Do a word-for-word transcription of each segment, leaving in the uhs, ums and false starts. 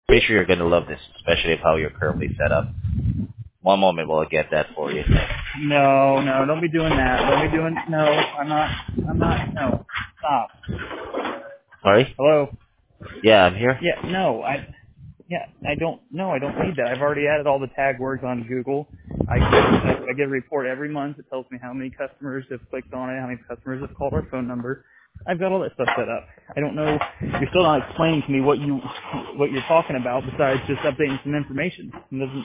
Pretty sure you're gonna love this, especially of how you're currently set up. One moment while I get that for you. No, no, don't be doing that. Don't be doing. No, I'm not. I'm not. No, stop. Sorry? Hello. Yeah, I'm here. Yeah, no, I. Yeah, I don't. No, I don't need that. I've already added all the tag words on Google. I get, I, I get a report every month. It tells me how many customers have clicked on it, how many customers have called our phone number. I've got all that stuff set up. I don't know. You're still not explaining to me what you what you're talking about besides just updating some information. It doesn't.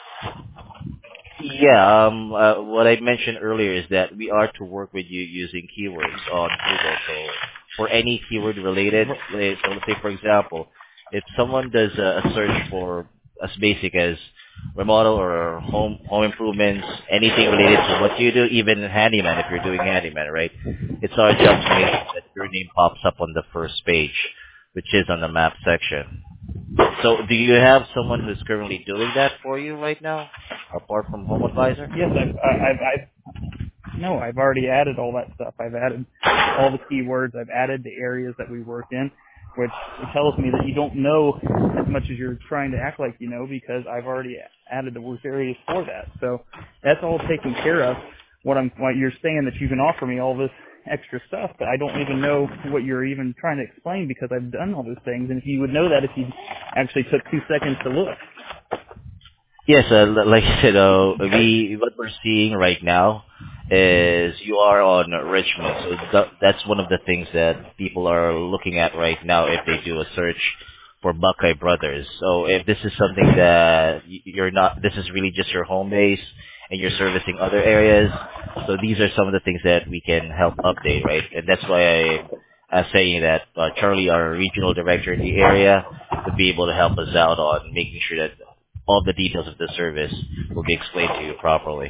Yeah, um, uh, what I mentioned earlier is that we are to work with you using keywords on Google. So for any keyword related, like- so let's say for example, if someone does a, a search for as basic as remodel or home home improvements, anything related to what you do, even handyman if you're doing handyman, right? It's our job to make sure that your name pops up on the first page, which is on the map section. So do you have someone who's currently doing that for you right now, apart from Home Advisor? Yes, I've, I- I've, I've No, I've already added all that stuff. I've added all the keywords. I've added the areas that we work in, which tells me that you don't know as much as you're trying to act like you know because I've already added the work areas for that. So that's all taken care of. What I'm, what you're saying that you can offer me all this extra stuff, but I don't even know what you're even trying to explain because I've done all those things. And if you would know that if you actually took two seconds to look. Yes, uh, l- like I said, uh, we what we're seeing right now is you are on Richmond, so th- that's one of the things that people are looking at right now if they do a search for Buckeye Brothers. So if this is something that y- you're not, this is really just your home base and you're servicing other areas. So these are some of the things that we can help update, right? And that's why I. I'm saying that uh, Charlie, our regional director in the area, would be able to help us out on making sure that all the details of the service will be explained to you properly.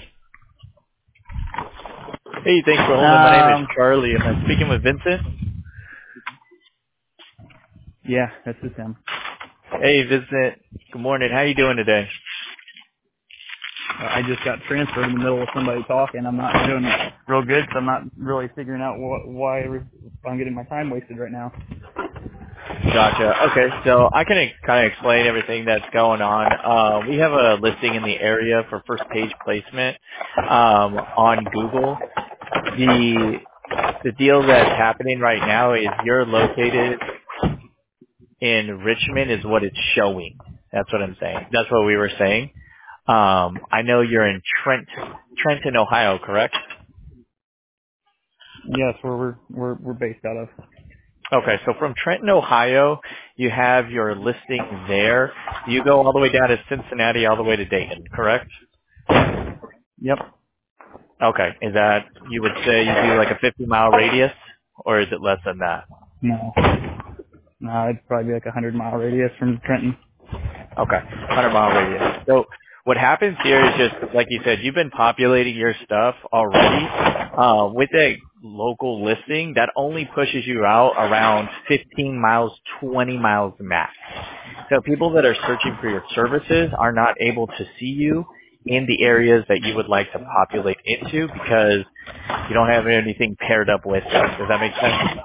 Hey, thanks for holding. My name is Um, Charlie. Am I speaking with Vincent? yeah, that's just him. Hey, Vincent. Good morning. How you doing today? I just got transferred in the middle of somebody talking. I'm not doing real good, so I'm not really figuring out wh- why I'm getting my time wasted right now. Gotcha. Okay, so I can kind of explain everything that's going on. Uh, we have a listing in the area for first page placement um, on Google. The the deal that's happening right now is you're located in Richmond is what it's showing. That's what I'm saying. That's what we were saying. Um, I know you're in Trent, Trenton, Ohio, correct? Yes, where we're we're we're based out of. Okay, so from Trenton, Ohio, you have your listing there. You go all the way down to Cincinnati, all the way to Dayton, correct? Yep. Okay, is that, you would say you do like a fifty mile radius, or is it less than that? No. No, it'd probably be like a hundred mile radius from Trenton. Okay, one hundred mile radius. So what happens here is just, like you said, you've been populating your stuff already. Uh, with a local listing, that only pushes you out around fifteen miles, twenty miles max. So people that are searching for your services are not able to see you in the areas that you would like to populate into because you don't have anything paired up with them. Does that make sense?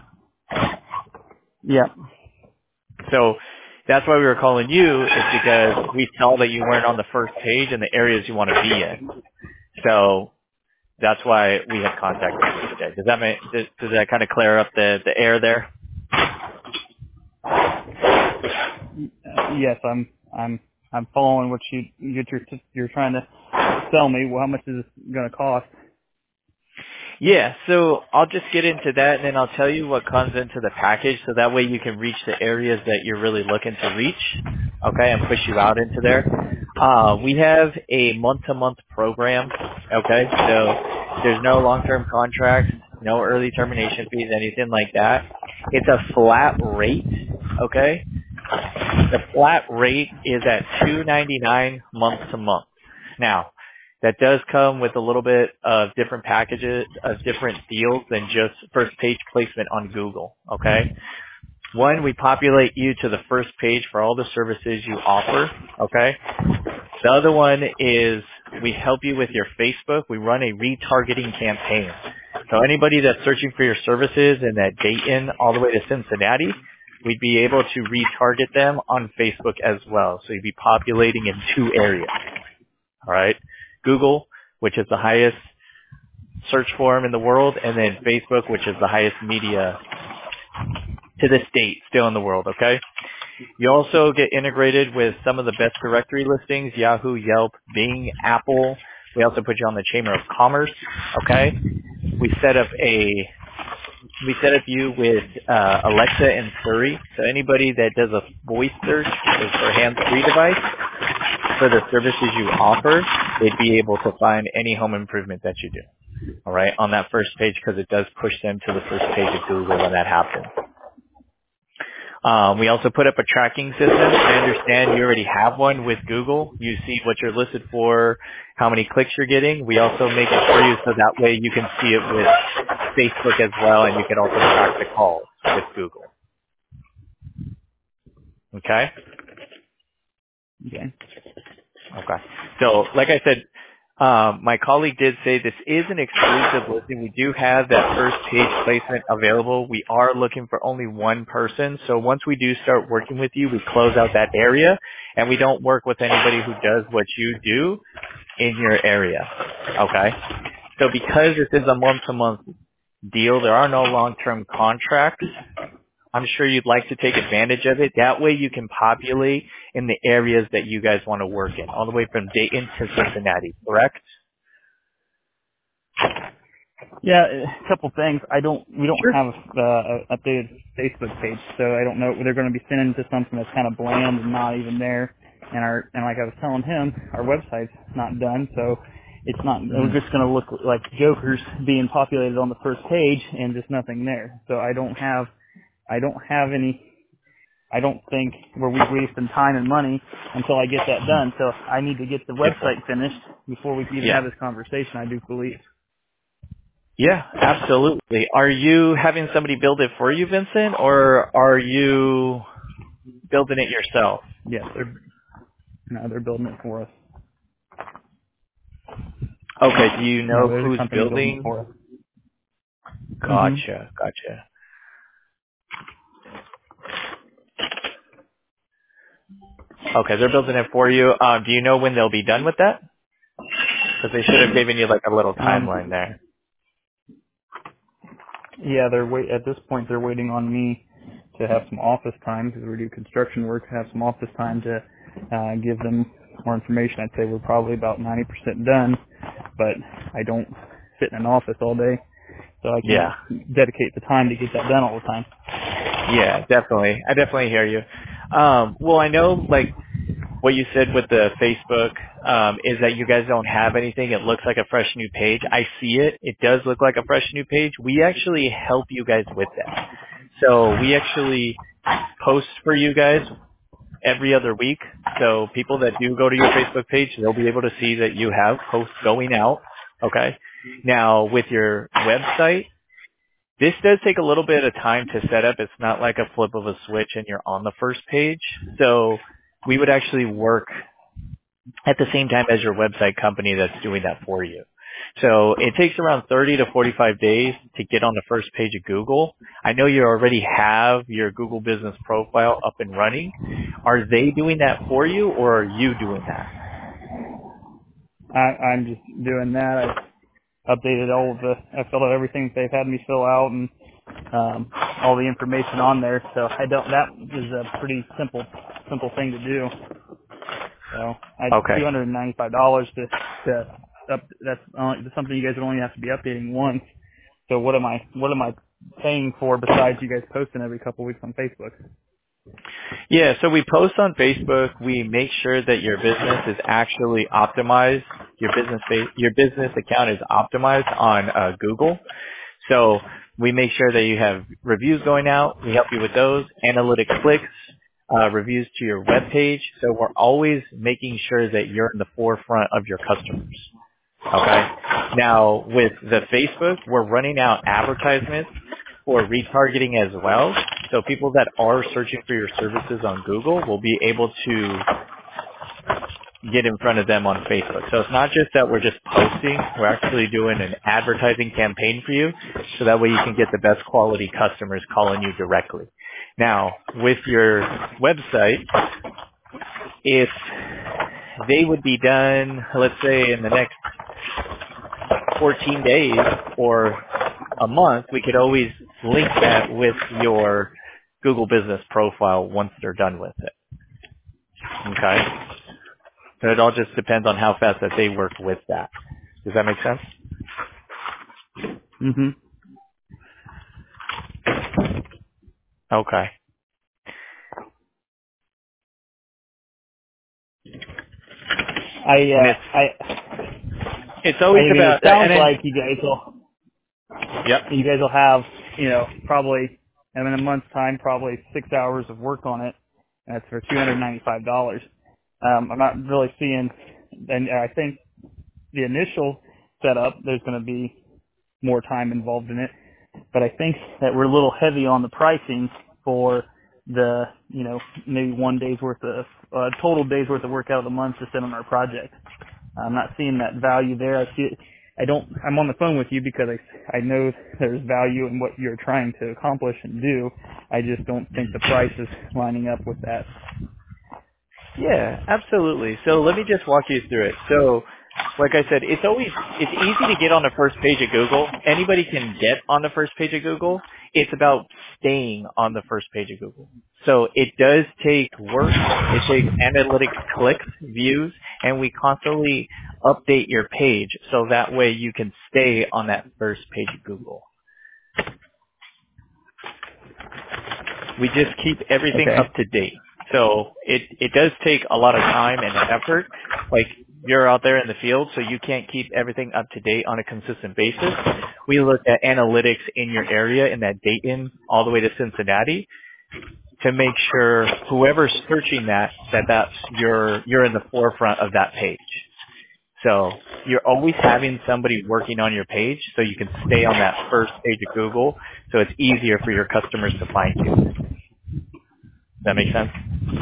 Yep. So that's why we were calling you, is because we saw that you weren't on the first page in the areas you want to be in. So that's why we had contacted you today. Does that make, does, does that kind of clear up the, the air there? Uh, yes, I'm I'm I'm following what you you're you're trying to sell me. Well, how much is this going to cost? Yeah, so I'll just get into that and then I'll tell you what comes into the package so that way you can reach the areas that you're really looking to reach, okay, and push you out into there. Uh, we have a month-to-month program, okay, so there's no long-term contracts, no early termination fees, anything like that. It's a flat rate, okay? The flat rate is at two ninety-nine month to month. Now, that does come with a little bit of different packages, of different deals than just first page placement on Google, okay? One, we populate you to the first page for all the services you offer, okay? The other one is we help you with your Facebook. We run a retargeting campaign. So anybody that's searching for your services in that Dayton all the way to Cincinnati, we'd be able to retarget them on Facebook as well. So you'd be populating in two areas. All right. Google, which is the highest search forum in the world, and then Facebook, which is the highest media to this date still in the world. Okay. You also get integrated with some of the best directory listings, Yahoo, Yelp, Bing, Apple. We also put you on the Chamber of Commerce. Okay. We set up a We set up you with uh, Alexa and Siri. So anybody that does a voice search with their hands-free device for the services you offer, they'd be able to find any home improvement that you do. All right, on that first page, because it does push them to the first page of Google when that happens. Um, we also put up a tracking system. I understand you already have one with Google. You see what you're listed for, how many clicks you're getting. We also make it for you so that way you can see it with Facebook as well, and you can also track the calls with Google. Okay? Okay. Okay. So, like I said, um, my colleague did say this is an exclusive listing. We do have that first page placement available. We are looking for only one person. So once we do start working with you, we close out that area, and we don't work with anybody who does what you do in your area. Okay? So because this is a month-to-month deal, there are no long-term contracts. I'm sure you'd like to take advantage of it. That way you can populate in the areas that you guys want to work in, all the way from Dayton to Cincinnati, correct? Yeah, a couple things. I don't. We don't Sure. have uh, an updated Facebook page, so I don't know. They're going to be sending to something that's kind of bland and not even there. And our and like I was telling him, our website's not done, so it's not. Mm-hmm. We're just going to look like jokers being populated on the first page and just nothing there. So I don't have. I don't have any. I don't think where we wasting time and money until I get that done. So I need to get the website finished before we can even Yeah. have this conversation. I do believe. Yeah, absolutely. Are you having somebody build it for you, Vincent, or are you building it yourself? Yes, they're no, they're building it for us. Okay, do you No, know there's a who's company building it building? for us. hmm Gotcha, gotcha. Okay, they're building it for you. Um, do you know when they'll be done with that? Because they should have given you like a little timeline Um, there. yeah, they're wait at this point. They're waiting on me to have some office time because we do construction work. Have some office time to uh, give them more information. I'd say we're probably about ninety percent done, but I don't sit in an office all day, so I Yeah, can't dedicate the time to get that done all the time. yeah, definitely. I definitely hear you. Um, well, I know like what you said with the Facebook um, is that you guys don't have anything. It looks like a fresh new page. I see it. It does look like a fresh new page. We actually help you guys with that. So we actually post for you guys every other week. So people that do go to your Facebook page, they'll be able to see that you have posts going out. Okay. Now with your website, this does take a little bit of time to set up. It's not like a flip of a switch and you're on the first page. So we would actually work at the same time as your website company that's doing that for you. So it takes around thirty to forty-five days to get on the first page of Google. I know you already have your Google business profile up and running. Are they doing that for you or are you doing that? I, I'm just doing that. I updated all of the. I filled out everything that they've had me fill out and um, all the information on there. So I don't. That is a pretty simple, simple thing to do. So I two Okay. hundred and ninety-five dollars to to up. That's only, that's something you guys would only have to be updating once. So what am I what am I paying for besides you guys posting every couple weeks on Facebook? Yeah, so we post on Facebook. We make sure that your business is actually optimized. Your business ba- your business account is optimized on uh, Google. So we make sure that you have reviews going out. We help you with those, analytic clicks, uh, reviews to your web page. So we're always making sure that you're in the forefront of your customers. Okay. Now with the Facebook, we're running out advertisements for retargeting as well. So people that are searching for your services on Google will be able to get in front of them on Facebook. So it's not just that we're just posting, we're actually doing an advertising campaign for you so that way you can get the best quality customers calling you directly. Now, with your website, if they would be done, let's say in the next fourteen days or a month, we could always link that with your Google Business Profile once they're done with it. Okay? So it all just depends on how fast that they work with that. Does that make sense? hmm Okay. I, And uh, it's I, it's I always mean, it about, sounds and then, like you guys will, yep. you guys will have, you know, probably, in a month's time, probably six hours of work on it. And that's for two hundred ninety-five dollars. Um, I'm not really seeing, and I think the initial setup, there's going to be more time involved in it. But I think that we're a little heavy on the pricing for the, you know, maybe one day's worth of, uh, total day's worth of work out of the month to sit on our project. I'm not seeing that value there. I see it. I don't, I'm on the phone with you because I, I know there's value in what you're trying to accomplish and do. I just don't think the price is lining up with that. Yeah, absolutely. So let me just walk you through it. So, like I said, it's always, it's easy to get on the first page of Google. Anybody can get on the first page of Google. It's about staying on the first page of Google. So it does take work. It takes analytics, clicks, views, and we constantly update your page so that way you can stay on that first page of Google. We just keep everything Okay. up to date. So it, it does take a lot of time and effort. Like you're out there in the field, so you can't keep everything up to date on a consistent basis. We look at analytics in your area in that Dayton all the way to Cincinnati to make sure whoever's searching that, that that's you're, you're in the forefront of that page. So you're always having somebody working on your page so you can stay on that first page of Google so it's easier for your customers to find you. Does that make sense?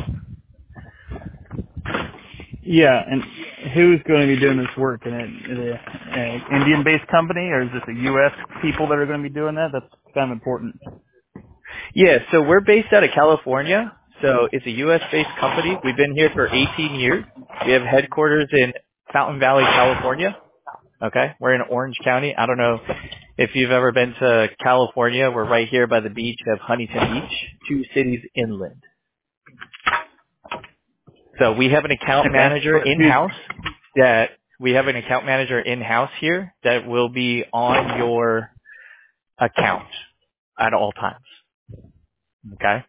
Yeah, and who's going to be doing this work? An, an Indian-based company, or is this a U S people that are going to be doing that? That's kind of important. Yeah, so we're based out of California. So it's a U S-based company. We've been here for eighteen years. We have headquarters in Fountain Valley, California. Okay, we're in Orange County. I don't know if you've ever been to California. We're right here by the beach of Huntington Beach, two cities inland. So we have an account Okay. manager But who's, in-house that we have an account manager in-house here that will be on your account at all times. Okay?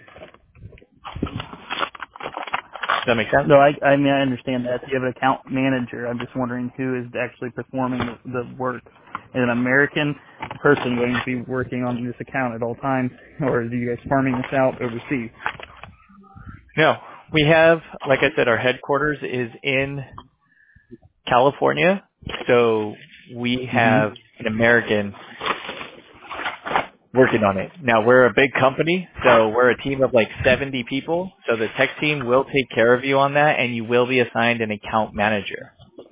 Does that make sense? no, I, I mean, I understand that. You have an account manager. I'm just wondering who is actually performing the, the work. Is an American person going to be working on this account at all times, or are you guys farming this out overseas? No. We have, like I said, our headquarters is in California. So we hmm have an American working on it. Now we're a big company, so we're a team of like seventy people. So the tech team will take care of you on that and you will be assigned an account manager.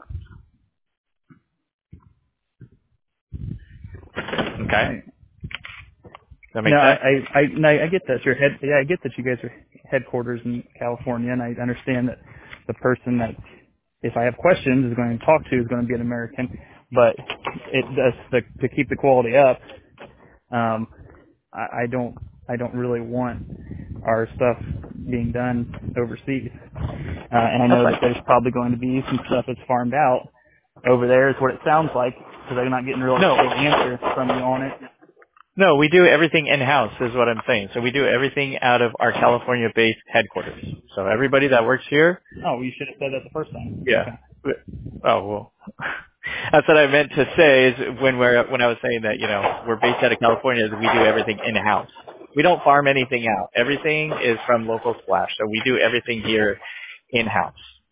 Okay? Right. Does that make No, I, sense? I, I, no, I get that you're head. Yeah, I get that you guys are headquarters in California, and I understand that the person that, if I have questions, is going to talk to is going to be an American. But it does the, to keep the quality up. Um, I, I don't, I don't really want our stuff being done overseas. Uh, and I That's know that fine. there's probably going to be some stuff that's farmed out over there. Is what it sounds like, because I'm not getting a real No. straight answer from you on it. No, we do everything in-house is what I'm saying. So we do everything out of our California-based headquarters. So everybody that works here, Oh, you should have said that the first time. yeah. Okay. Oh, well. That's what I meant to say is when we're, when I was saying that, you know, we're based out of California, is we do everything in-house. We don't farm anything out. Everything is from local splash. So we do everything here in-house.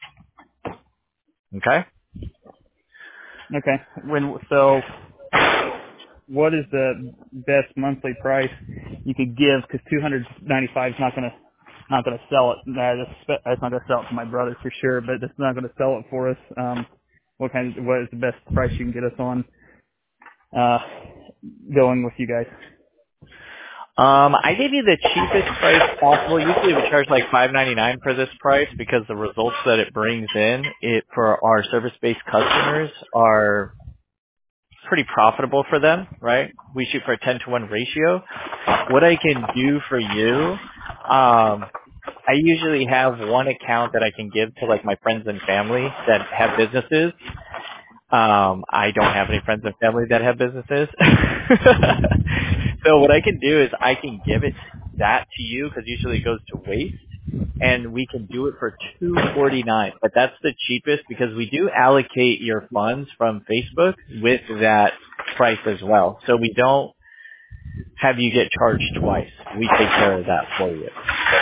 Okay? Okay. When so, what is the best monthly price you could give? Because two hundred ninety-five is not gonna not gonna sell it. Nah, That's that's not gonna sell it to my brother for sure. But it's not gonna sell it for us. Um, what kind of what is the best price you can get us on uh going with you guys? Um, I gave you the cheapest price possible. Usually we charge like five ninety-nine for this price because the results that it brings in it for our service-based customers are pretty profitable for them, right? We shoot for a ten to one ratio. What I can do for you, um, I usually have one account that I can give to like my friends and family that have businesses. Um, I don't have any friends and family that have businesses. So what I can do is I can give it that to you because usually it goes to waste, and we can do it for two forty-nine. But that's the cheapest because we do allocate your funds from Facebook with that price as well. So we don't have you get charged twice. We take care of that for you.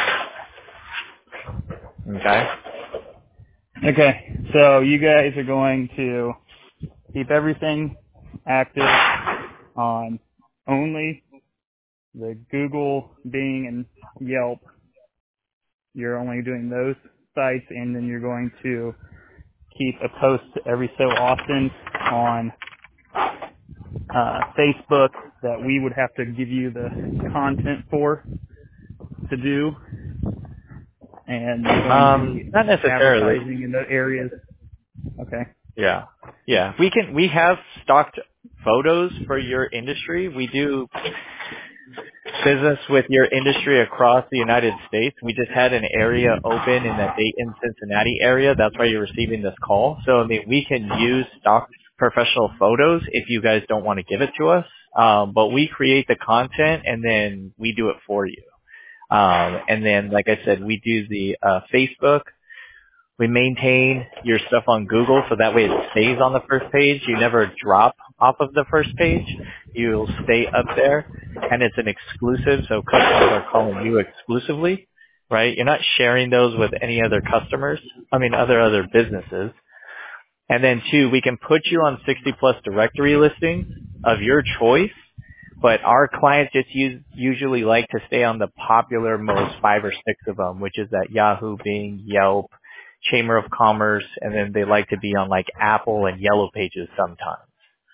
Okay? Okay, so you guys are going to keep everything active on only the Google, Bing, and Yelp. You're only doing those sites, and then you're going to keep a post every so often on uh, Facebook that we would have to give you the content for to do, and you're going to Um, be not necessarily. advertising in the areas. Okay. Yeah. Yeah. We can, we have stocked photos for your industry. We do business with your industry across the United States. We just had an area open in the Dayton, Cincinnati area. That's why you're receiving this call. So, I mean, we can use stock professional photos if you guys don't want to give it to us. Um, but we create the content and then we do it for you. Um, and then, like I said, we do the uh, Facebook. We maintain your stuff on Google so that way it stays on the first page. You never drop off of the first page. You'll stay up there, and it's an exclusive, so customers are calling you exclusively, right? You're not sharing those with any other customers, I mean other other businesses. And then two, we can put you on sixty plus directory listings of your choice, but our clients just use, usually like to stay on the popular most five or six of them, which is that Yahoo, Bing, Yelp, Chamber of Commerce, and then they like to be on like Apple and Yellow Pages sometimes.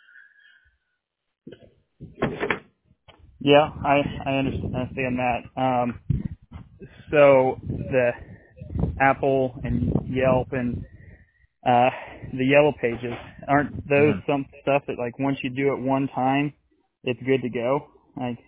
Yeah, I I understand, understand that. Um, so the Apple and Yelp and uh, the Yellow Pages, aren't those Mhm. some stuff that like once you do it one time, it's good to go? Like,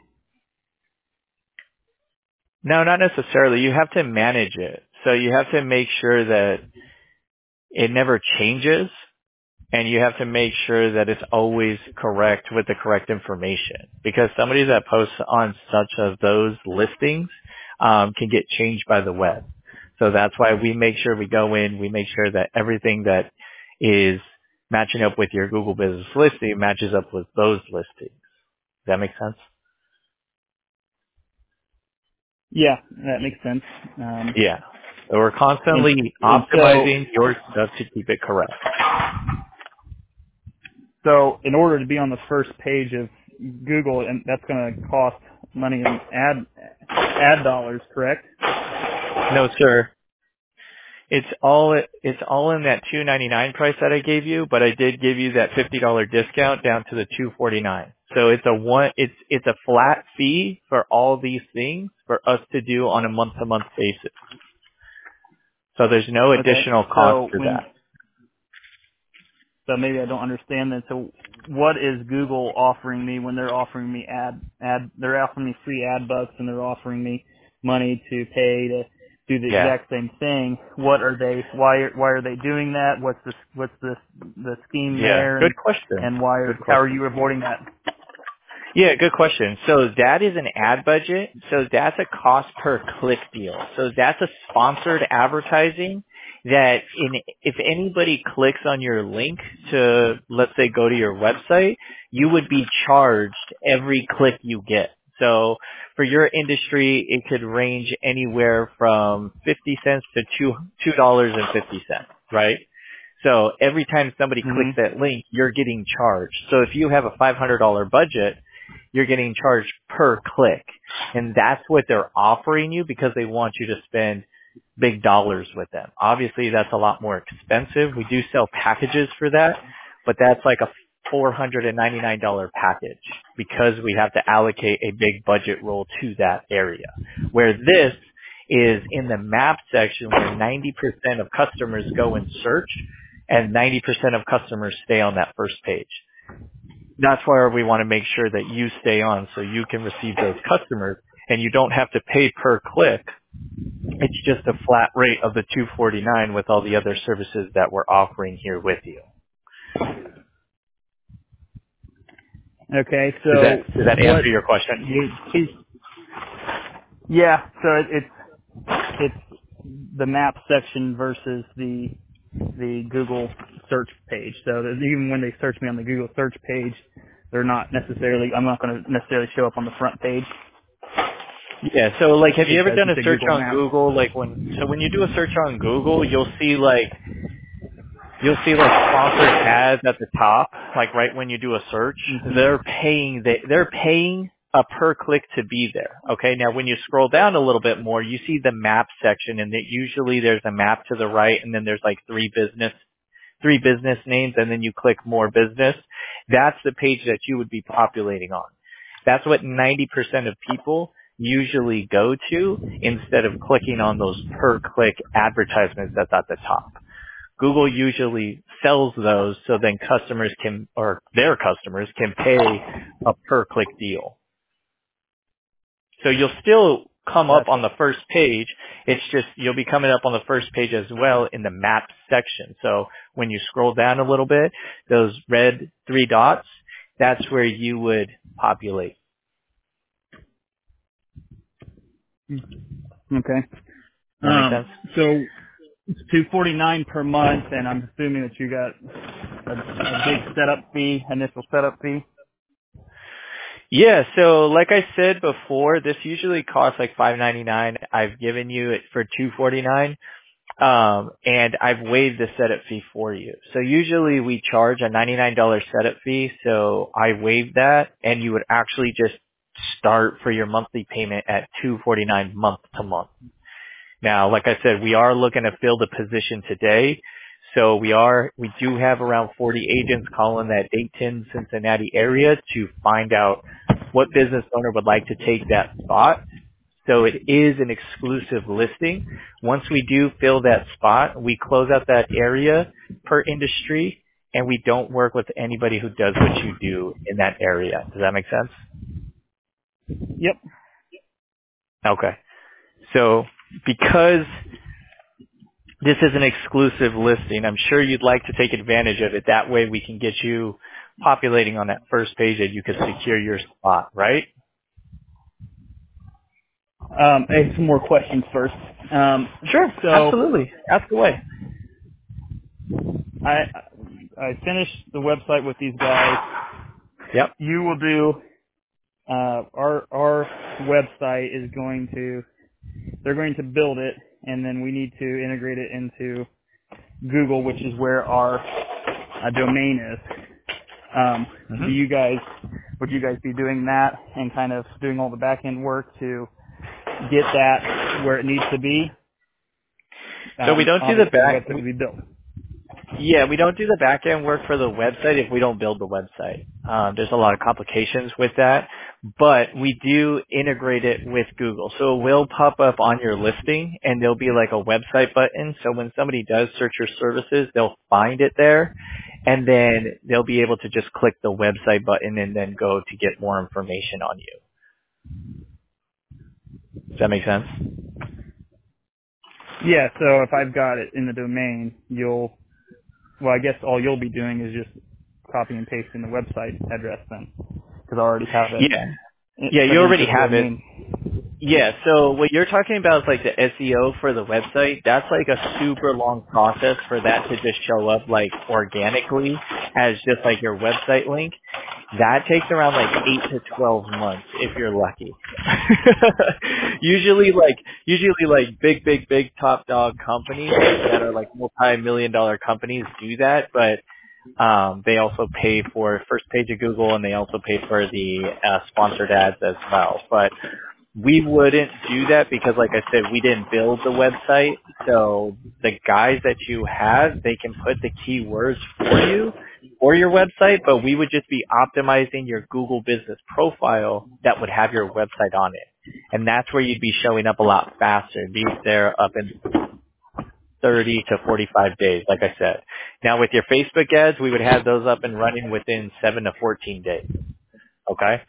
No, not necessarily. You have to manage it. So you have to make sure that it never changes, and you have to make sure that it's always correct with the correct information. Because somebody that posts on such of those listings um, can get changed by the web. So that's why we make sure we go in, we make sure that everything that is matching up with your Google Business listing matches up with those listings. Does that make sense? yeah, that makes sense. Um, Yeah. So we're and, constantly and so optimizing your stuff to keep it correct. so in order to be on the first page of Google, and that's going to cost money in ad ad dollars, correct? No, sir. It's all it's all in that two ninety-nine price that I gave you, but I did give you that fifty dollars discount down to the two forty-nine. So it's a one it's it's a flat fee for all these things for us to do on a month to month basis. So there's no Okay, additional cost so for when that. so maybe I don't understand that. So what is Google offering me when they're offering me ad ad? They're offering me free ad bucks and they're offering me money to pay to do the Yeah. exact same thing. What are they? Why are why are they doing that? What's the what's the the scheme Yeah. there? Good And question. and why? Good How are question. you avoiding that? Yeah, good question. So that is an ad budget. So that's a cost per click deal. So that's a sponsored advertising that in, if anybody clicks on your link to, let's say, go to your website, you would be charged every click you get. So for your industry, it could range anywhere from fifty cents to two, two dollars and fifty cents, right? So every time somebody clicks Hmm. that link, you're getting charged. So if you have a five hundred dollars budget, you're getting charged per click. And that's what they're offering you because they want you to spend big dollars with them. Obviously, that's a lot more expensive. We do sell packages for that, but that's like a four hundred ninety-nine dollars package because we have to allocate a big budget role to that area. Where this is in the map section where ninety percent of customers go and search and ninety percent of customers stay on that first page. That's why we want to make sure that you stay on so you can receive those customers and you don't have to pay per click. It's just a flat rate of the two forty-nine with all the other services that we're offering here with you. Okay, so Does that, does that answer what your question? you, yeah, so it, it's it's the map section versus the the Google search page. So that even when they search me on the Google search page, they're not necessarily, I'm not going to necessarily show up on the front page. Yeah, so like have you ever Because done a it's a search Google on map. Google? Like when, so when you do a search on Google, you'll see like, you'll see like sponsored ads at the top, like right when you do a search. Mm-hmm. They're paying, they, they're paying a per click to be there. Okay, now when you scroll down a little bit more, you see the map section and that usually there's a map to the right and then there's like three business, three business names and then you click more business. That's the page that you would be populating on. That's what ninety percent of people usually go to instead of clicking on those per click advertisements that's at the top. Google usually sells those so then customers can, or their customers can pay a per click deal. So you'll still come up on the first page. It's just you'll be coming up on the first page as well in the map section. So when you scroll down a little bit, those red three dots, that's where you would populate. Okay. Does that Um, make sense? so it's two forty-nine per month, and I'm assuming that you got a, a big setup fee, initial setup fee. Yeah, so like I said before, this usually costs like five ninety-nine. I've given you it for two forty-nine, um, and I've waived the setup fee for you. So usually we charge a ninety-nine dollars setup fee, so I waived that, and you would actually just start for your monthly payment at two forty-nine month to month. Now, like I said, we are looking to fill the position today. So we are, we do have around forty agents calling that Dayton, Cincinnati area to find out what business owner would like to take that spot. So it is an exclusive listing. Once we do fill that spot, we close out that area per industry and we don't work with anybody who does what you do in that area. Does that make sense? Yep. Okay. So because this is an exclusive listing, I'm sure you'd like to take advantage of it. That way we can get you populating on that first page and you can secure your spot, right? Um, I have some more questions first. Um, Sure, so absolutely. Ask away. I I finished the website with these guys. Yep. You will do uh, our our website is going to they're going to build it, and then we need to integrate it into Google, which is where our uh, domain is. Um, Mm-hmm. do you guys would you guys be doing that and kind of doing all the back end work to get that where it needs to be? So we Um, don't do the obviously back. website will be built. Yeah, we don't do the back end work for the website if we don't build the website. Um, there's a lot of complications with that, but we do integrate it with Google. So it will pop up on your listing and there'll be like a website button. So when somebody does search your services, they'll find it there and then they'll be able to just click the website button and then go to get more information on you. Does that make sense? Yeah, so if I've got it in the domain, you'll well, I guess all you'll be doing is just copy and pasting the website address then, because I already have it. Yeah. It, Yeah, put you already into the have it. domain. Yeah, so what you're talking about is like the S E O for the website. That's like a super long process for that to just show up like organically as just like your website link. That takes around like eight to twelve months if you're lucky. usually like, usually like big, big, big top dog companies that are like multi-million dollar companies do that, but um, they also pay for first page of Google and they also pay for the uh, sponsored ads as well. But we wouldn't do that because, like I said, we didn't build the website. So the guys that you have, they can put the keywords for you. for your website, but we would just be optimizing your Google business profile that would have your website on it. And that's where you'd be showing up a lot faster. Be there up in thirty to forty-five days, like I said. Now with your Facebook ads, we would have those up and running within seven to fourteen days. Okay?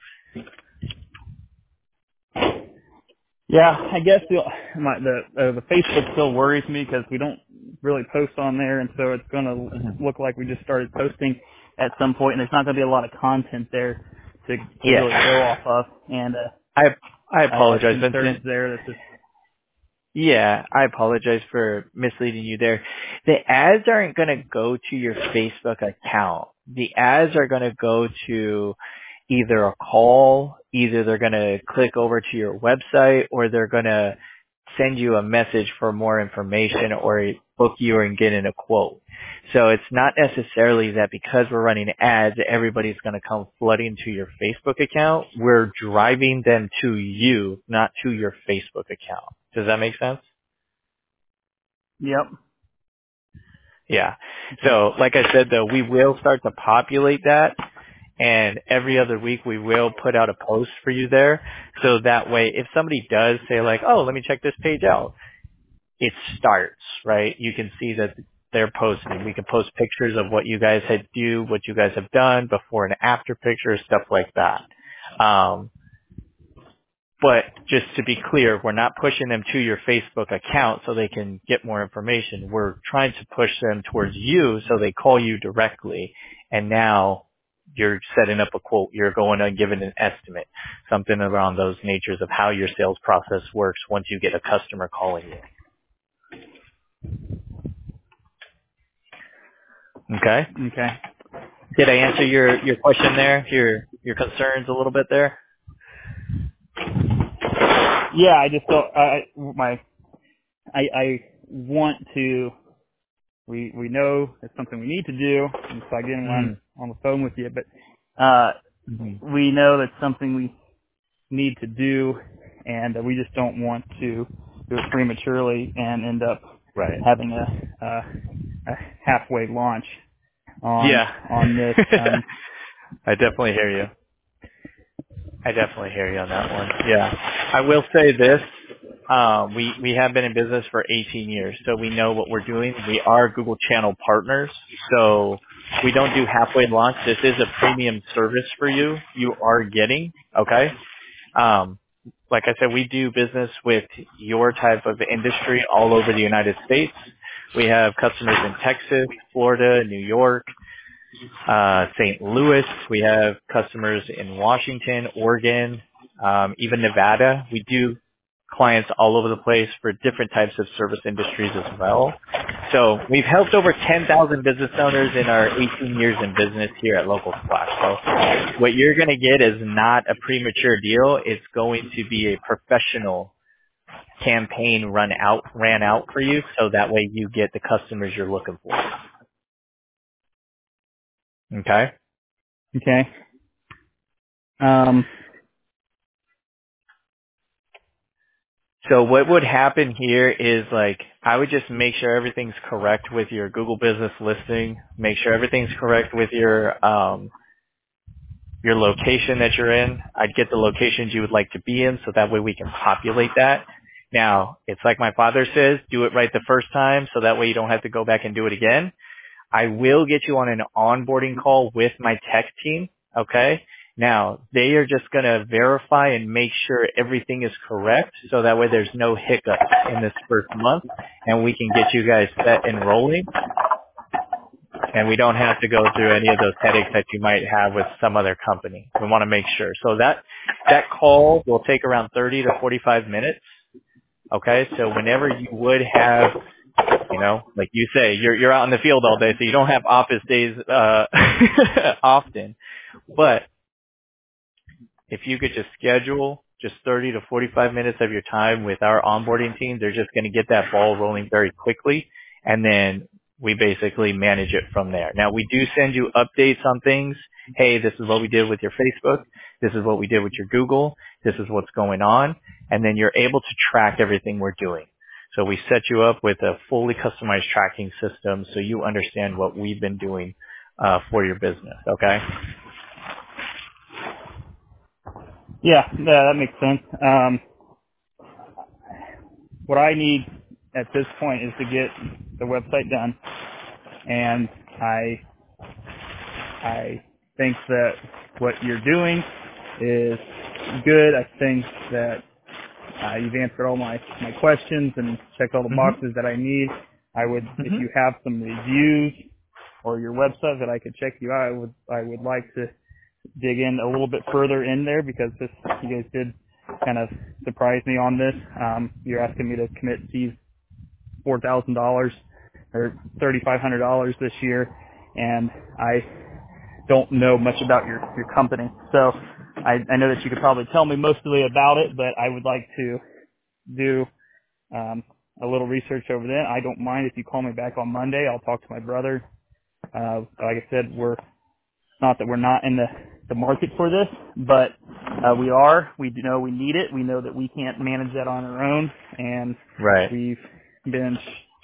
Yeah, I guess the my, the uh, the Facebook still worries me because we don't really post on there, and so it's going to look like we just started posting at some point, and there's not going to be a lot of content there to to Yeah. really go off of. And uh, I I I have apologize, concerns Vincent. there. That's just Yeah, I apologize for misleading you there. The ads aren't going to go to your Facebook account. The ads are going to go to either a call, either they're going to click over to your website, or they're going to send you a message for more information or book you and get in a quote. So it's not necessarily that because we're running ads, everybody's going to come flooding to your Facebook account. We're driving them to you, not to your Facebook account. Does that make sense? yep. Yeah. So like I said though, we will start to populate that, and every other week we will put out a post for you there. So that way if somebody does say like, oh, let me check this page out, it starts, right? You can see that they're posting. We can post pictures of what you guys had do, what you guys have done, before and after pictures, stuff like that. Um, But just to be clear, we're not pushing them to your Facebook account so they can get more information. We're trying to push them towards you so they call you directly. And now you're setting up a quote. You're going and giving an estimate, something around those natures of how your sales process works once you get a customer calling you. Okay? Okay. Did I answer your, your question there, your, your concerns a little bit there? Yeah, I just don't. I my I I want to. We we know it's something we need to do. And so I get on on the phone with you, but uh, Mm-hmm. we know that's something we need to do, and uh, we just don't want to do it prematurely and end up Right. having a, a, a halfway launch on Yeah. on this. Um, I definitely hear you. I definitely hear you on that one. Yeah. I will say this. Um, we, we have been in business for eighteen years, so we know what we're doing. We are Google Channel partners, so we don't do halfway launch. This is a premium service for you. You are getting, okay? Um, like I said, we do business with your type of industry all over the United States. We have customers in Texas, Florida, New York, uh, Saint Louis. We have customers in Washington, Oregon, um, even Nevada. We do clients all over the place for different types of service industries as well. So we've helped over ten thousand business owners in our eighteen years in business here at Local Splash. So what you're going to get is not a premature deal. It's going to be a professional campaign run out, ran out for you, so that way you get the customers you're looking for. Okay? okay. Um, So what would happen here is like, I would just make sure everything's correct with your Google business listing, make sure everything's correct with your, um, your location that you're in. I'd get the locations you would like to be in so that way we can populate that. Now, it's like my father says, do it right the first time so that way you don't have to go back and do it again. I will get you on an onboarding call with my tech team, okay? Now, they are just going to verify and make sure everything is correct so that way there's no hiccups in this first month and we can get you guys set and rolling and we don't have to go through any of those headaches that you might have with some other company. We want to make sure. So that, that call will take around thirty to forty-five minutes, okay? So whenever you would have, you know, like you say, you're you're out in the field all day, so you don't have office days uh often. But if you could just schedule just thirty to forty-five minutes of your time with our onboarding team, they're just going to get that ball rolling very quickly, and then we basically manage it from there. Now, we do send you updates on things. Hey, this is what we did with your Facebook. This is what we did with your Google. This is what's going on. And then you're able to track everything we're doing. So we set you up with a fully customized tracking system so you understand what we've been doing uh, for your business. Okay. Yeah, yeah, that makes sense. Um, what I need at this point is to get the website done, and I I think that what you're doing is good. I think that uh, you've answered all my, my questions and checked all the Mhm. boxes that I need. I would, if Mhm. you have some reviews or your website that I could check you out, I would I would like to dig in a little bit further in there, because this you guys did kind of surprise me on this. Um, you're asking me to commit these four thousand dollars or thirty five hundred dollars this year, and I don't know much about your your company. So I, I know that you could probably tell me mostly about it, but I would like to do um, a little research over then. I don't mind if you call me back on Monday. I'll talk to my brother. Uh, like I said, we're not that we're not in the the market for this, but uh, we are. We do know we need it. We know that we can't manage that on our own, and Right. we've been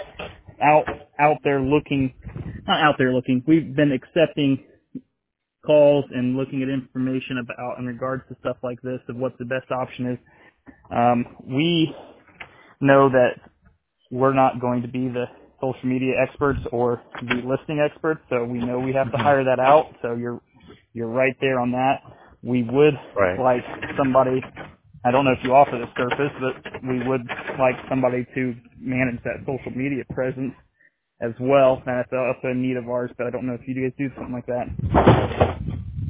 out out there looking, not out there looking. We've been accepting calls and looking at information about in regards to stuff like this of what the best option is. Um, we know that we're not going to be the social media experts or the listing experts, so we know we have to Mhm. hire that out. So you're you're right there on that. We would Right. like somebody. I don't know if you offer this service, but we would like somebody to manage that social media presence as well. And that's also a need of ours, but I don't know if you guys do something like that.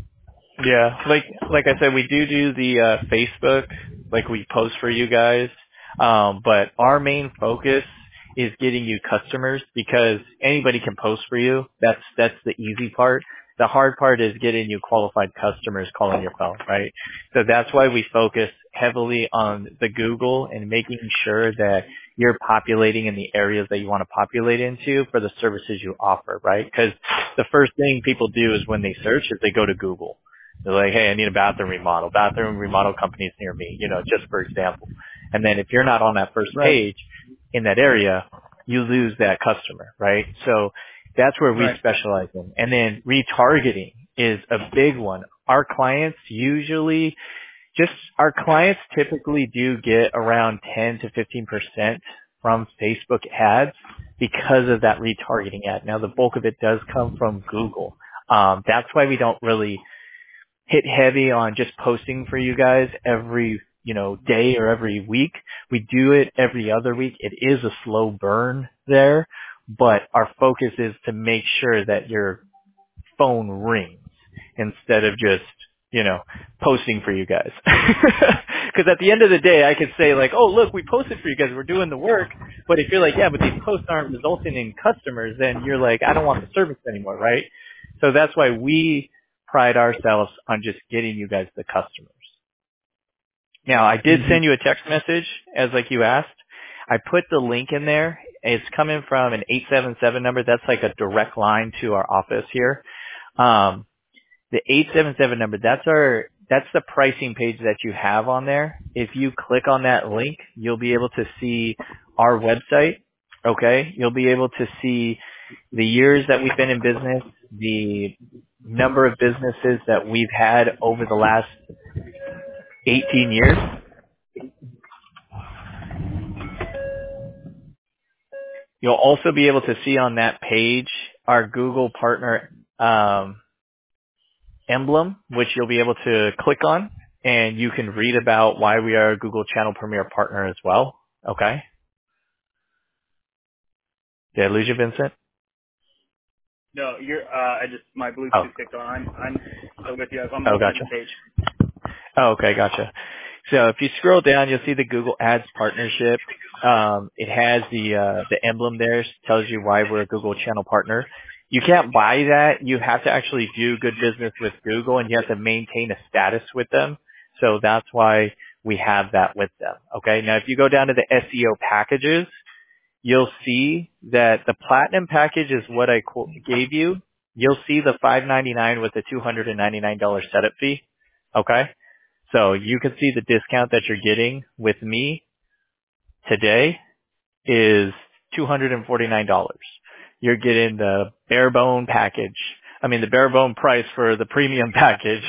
Yeah, like like I said, we do do the uh, Facebook, like we post for you guys, um, but our main focus is getting you customers, because anybody can post for you. That's that's the easy part. The hard part is getting you qualified customers calling your phone, right? So that's why we focus heavily on the Google and making sure that you're populating in the areas that you want to populate into for the services you offer, right? Because the first thing people do is when they search is they go to Google. They're like, hey, I need a bathroom remodel. Bathroom remodel companies near me, you know, just for example. And then if you're not on that first Right. page in that area, you lose that customer, right? So that's where we Right. specialize in. And then retargeting is a big one. Our clients usually just, our clients typically do get around ten to fifteen percent from Facebook ads because of that retargeting ad. Now the bulk of it does come from Google. Um, that's why we don't really hit heavy on just posting for you guys every, you know, day or every week. We do it every other week. It is a slow burn there, but our focus is to make sure that your phone rings instead of just, you know, posting for you guys. Because at the end of the day, I could say like, oh, look, we posted for you guys. We're doing the work. But if you're like, yeah, but these posts aren't resulting in customers, then you're like, I don't want the service anymore, right? So that's why we pride ourselves on just getting you guys the customers. Now, I did hmm send you a text message as like you asked. I put the link in there. It's coming from an eight seven seven number. That's like a direct line to our office here. Um, the eight seven seven number, that's our, that's the pricing page that you have on there. If you click on that link, you'll be able to see our website. Okay. You'll be able to see the years that we've been in business, the number of businesses that we've had over the last eighteen years. You'll also be able to see on that page our Google partner um, emblem, which you'll be able to click on, and you can read about why we are a Google Channel Premier partner as well. Okay. Did I lose you, Vincent? No, you're. Uh, I just my Oh, Bluetooth kicked on. I'm I'm still with you. I'm oh, looking at gotcha. the page. Oh, okay, gotcha. So if you scroll down, you'll see the Google Ads partnership. Um, it has the uh, the emblem there, tells you why we're a Google channel partner. You can't buy that. You have to actually do good business with Google, and you have to maintain a status with them. So that's why we have that with them. Okay. Now, if you go down to the S E O packages, you'll see that the platinum package is what I qu- gave you. You'll see the five ninety-nine with the two hundred ninety-nine dollars setup fee. Okay. So you can see the discount that you're getting with me today is two hundred forty-nine dollars. You're getting the bare bone package I mean, the bare bone price for the premium package.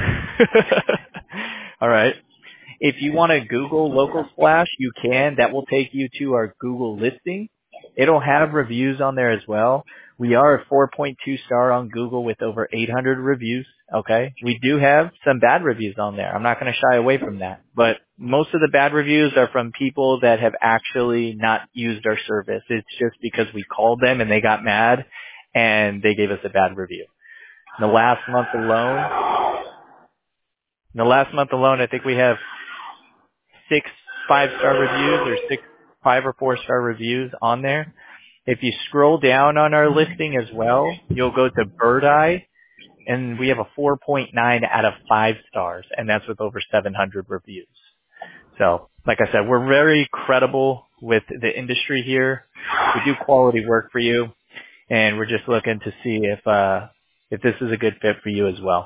All right. If you want to Google Local Splash, you can. That will take you to our Google listing. It'll have reviews on there as well. We are a four point two star on Google with over eight hundred reviews. Okay. We do have some bad reviews on there. I'm not going to shy away from that. But most of the bad reviews are from people that have actually not used our service. It's just because we called them and they got mad and they gave us a bad review. In the last month alone, in the last month alone, I think we have six five-star reviews or six five or four-star reviews on there. If you scroll down on our listing as well, you'll go to Bird Eye, and we have a four point nine out of five stars, and that's with over seven hundred reviews. So, like I said, we're very credible with the industry here. We do quality work for you, and we're just looking to see if uh, if this is a good fit for you as well.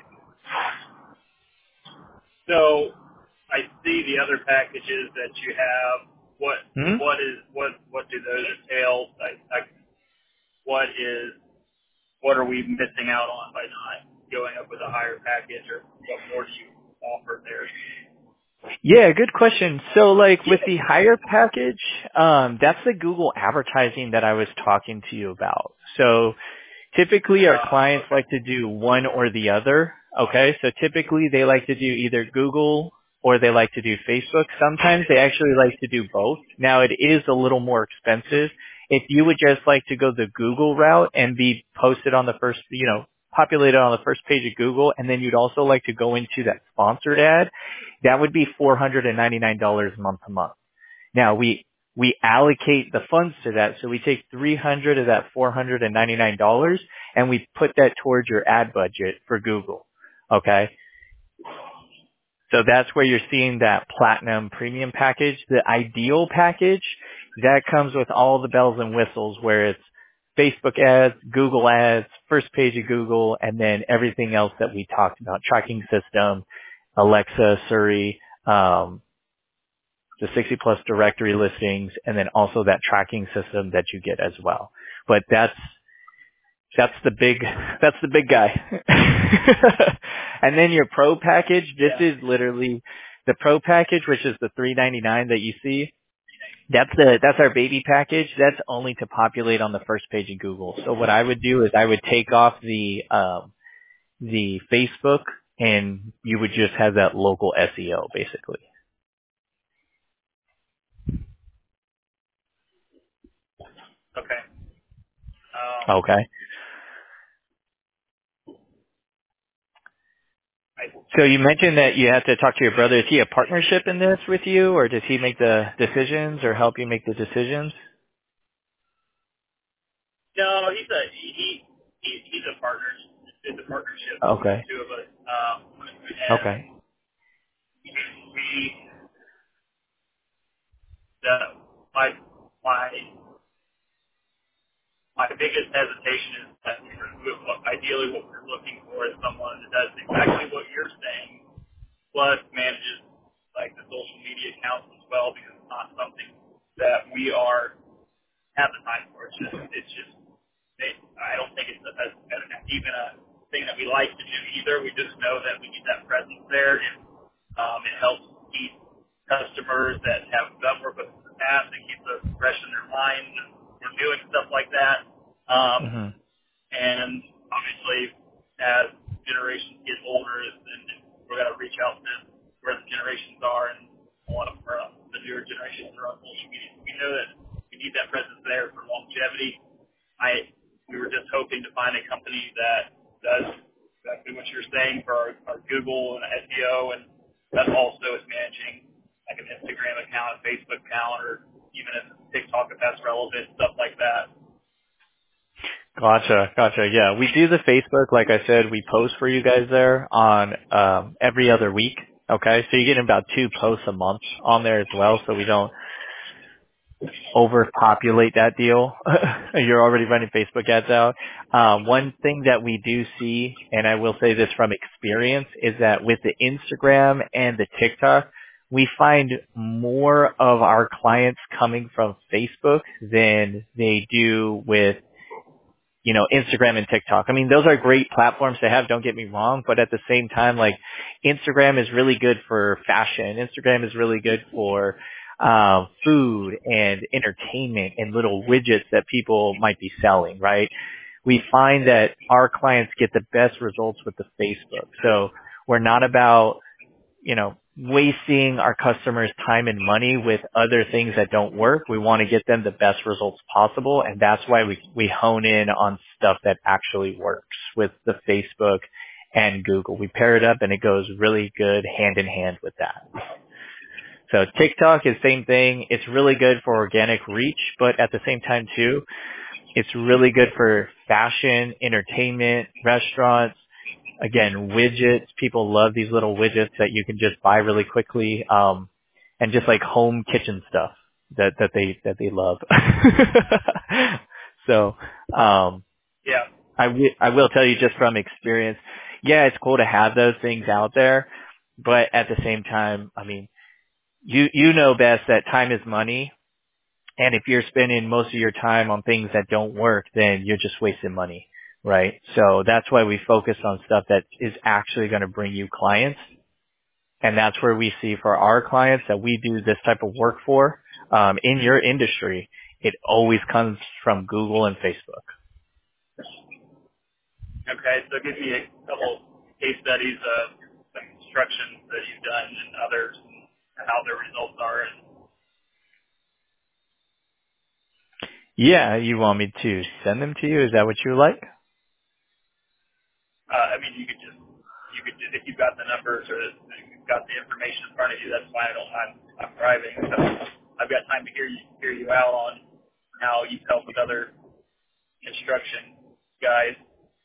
So, I see the other packages that you have. What Hmm? what is what what do those entail? I, I, what is what are we missing out on by not going up with a higher package, or what more do you offer there? Yeah, good question. So like with the higher package, um, that's the Google advertising that I was talking to you about. So typically our clients like to do one or the other. Okay. So typically they like to do either Google or they like to do Facebook. Sometimes they actually like to do both. Now it is a little more expensive. If you would just like to go the Google route and be posted on the first, you know, populated on the first page of Google, and then you'd also like to go into that sponsored ad, that would be four hundred ninety-nine dollars month to month. Now we, we allocate the funds to that. So we take three hundred of that four hundred ninety-nine dollars and we put that towards your ad budget for Google. Okay. So that's where you're seeing that platinum premium package. The ideal package, that comes with all the bells and whistles where it's Facebook ads, Google ads, first page of Google, and then everything else that we talked about, tracking system, Alexa, Siri, um, the sixty plus directory listings, and then also that tracking system that you get as well. But that's That's the big, that's the big guy. And then your pro package, this Yeah. is literally the pro package, which is the three ninety-nine that you see. That's the, that's our baby package. That's only to populate on the first page of Google. So what I would do is I would take off the, um, the Facebook and you would just have that local S E O basically. Okay. Um, Okay. I, So you mentioned that you have to talk to your brother. Is he a partnership in this with you, or does he make the decisions or help you make the decisions? no, he's a he, he he's a partner. It's a partnership between Okay. the two of us. Um, and Okay. we the my my my biggest hesitation is that we're- ideally what we're looking for is someone that does exactly what you're saying, plus manages like the social media accounts as well, because it's not something that we are have the time for. It's just it's just it, I don't think it's a, a, even a thing that we like to do either. We just know that we need that presence there, and um, it helps keep customers that have done work with us in the past. It keeps us fresh in their minds, and we're doing stuff like that. Um, Mhm. and obviously, as generations get older, and we're going to reach out to where the generations are, and a lot of them are, the newer generations are on social media. We know that we need that presence there for longevity. I we were just hoping to find a company that does exactly what you're saying for our, our Google and S E O, and that also is managing like an Instagram account, a Facebook account, or even a TikTok if that's relevant, stuff like that. Gotcha. Gotcha. Yeah, we do the Facebook. Like I said, we post for you guys there on um, every other week. Okay, so you get about two posts a month on there as well, so we don't overpopulate that deal. You're already running Facebook ads out. Um, one thing that we do see, and I will say this from experience, is that with the Instagram and the TikTok, we find more of our clients coming from Facebook than they do with you know, Instagram and TikTok. I mean, those are great platforms to have, don't get me wrong, but at the same time, like, Instagram is really good for fashion. Instagram is really good for um, food and entertainment and little widgets that people might be selling, right? We find that our clients get the best results with the Facebook. So we're not about, you know, wasting our customers' time and money with other things that don't work. We want to get them the best results possible, and that's why we we hone in on stuff that actually works with the Facebook and Google. We pair it up, and it goes really good hand in hand with that. So TikTok is same thing. It's really good for organic reach, but at the same time too, it's really good for fashion, entertainment, restaurants. Again, widgets. People love these little widgets that you can just buy really quickly, um, and just like home kitchen stuff that that they that they love. So, um, Yeah. I wi- I will tell you just from experience, yeah, it's cool to have those things out there, but at the same time, I mean, you you know best that time is money, and if you're spending most of your time on things that don't work, then you're just wasting money. Right. So that's why we focus on stuff that is actually going to bring you clients. And that's where we see for our clients that we do this type of work for, um, in your industry, it always comes from Google and Facebook. Okay, so give me a couple case studies of some constructions that you've done and others and how their results are. And, Yeah. You want me to send them to you? Is that what you like? uh, I mean, you could just, you could, if you've got the numbers or you've got the information in front of you, that's fine. I don't, I'm, I'm driving, so I've got time to hear you, hear you out on how you've helped with other construction guys.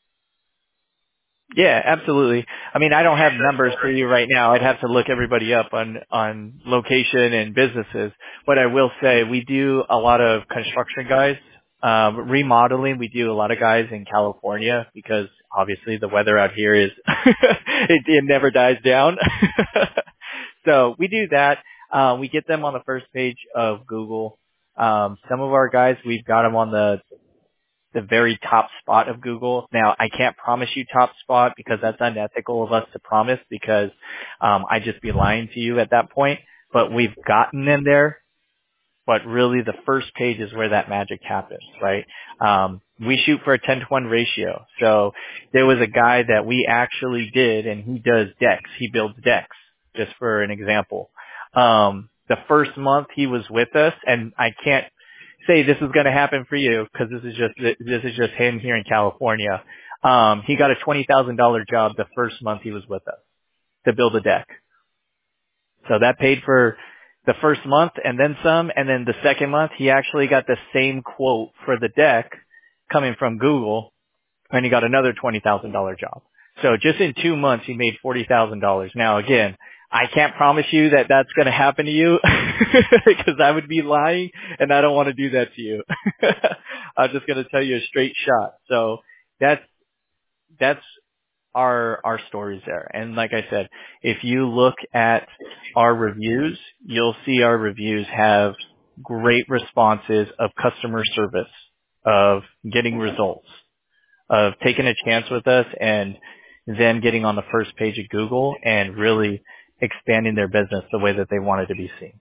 Yeah, absolutely. I mean, I don't have Success numbers for stories. you right now. I'd have to look everybody up on, on location and businesses. But I will say we do a lot of construction guys, um, remodeling. We do a lot of guys in California because obviously the weather out here is, it, it never dies down. So we do that. Uh, we get them on the first page of Google. Um, some of our guys, we've got them on the the very top spot of Google. Now, I can't promise you top spot because that's unethical of us to promise because um, I'd just be lying to you at that point. But we've gotten them there. But really, the first page is where that magic happens, right? Um, we shoot for a ten to one ratio. So there was a guy that we actually did, and he does decks. He builds decks, just for an example. Um, the first month he was with us, and I can't say this is going to happen for you because this is just this is just him here in California. Um, he got a twenty thousand dollars job the first month he was with us to build a deck. So that paid for the first month and then some, and then the second month he actually got the same quote for the deck coming from Google, and he got another twenty thousand dollars job. So just in two months he made forty thousand dollars. Now again, I can't promise you that that's going to happen to you because I would be lying and I don't want to do that to you. I'm just going to tell you a straight shot. So that's, that's our, our stories there. And like I said, if you look at our reviews, you'll see our reviews have great responses of customer service, of getting results, of taking a chance with us and then getting on the first page of Google and really expanding their business the way that they wanted to be seen.